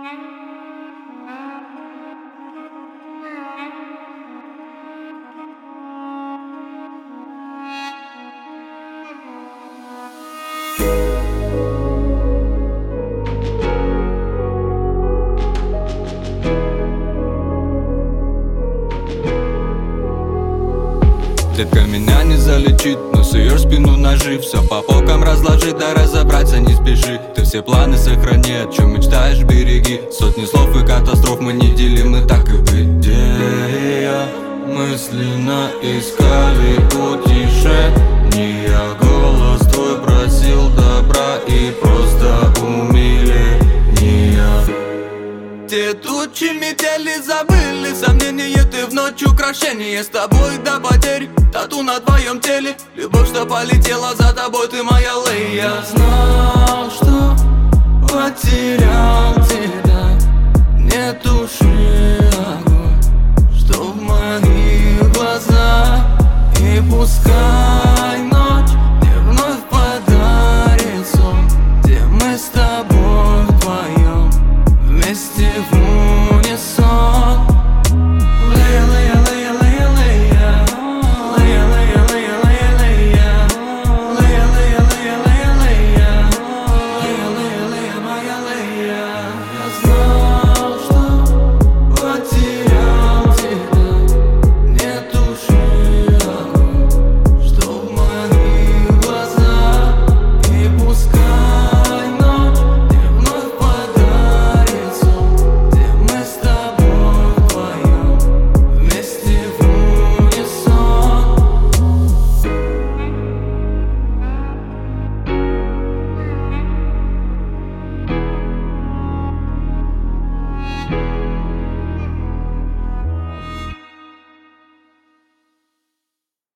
Детка меня не залечит, но суешь спину ножи. Все по полкам разложить, да разобраться не спеши. Ты все планы сохрани, о чем мечтаешь береги. Сотни слов и катастроф мы не делим, мы так и где. Мысленно искали утешения. Голос твой просил добра и просто умиления. Те тучи метели забыли сомнения, ты в ночь украшение. С тобой до потерь, тату на твоем теле. Любовь, что полетела за тобой, ты моя Лея. Я знал, что потерял тебя. Не туши огонь, что в моих глазах. И пускай ночь мне вновь подарит сон, где мы с тобой вдвоем вместе в унисон. Лея, Лея, Лея, Лея, Лея. Лея, Лея, Лея, Лея, Лея. Лея, Лея, Лея, Лея, Лея. Лея, Лея, Лея, моя Лея. Я знал, что потерял тебя. Не туши огонь, что в моих глазах. И пускай ночь мне вновь подарит сон, где мы с тобой вдвоем вместе в унисон.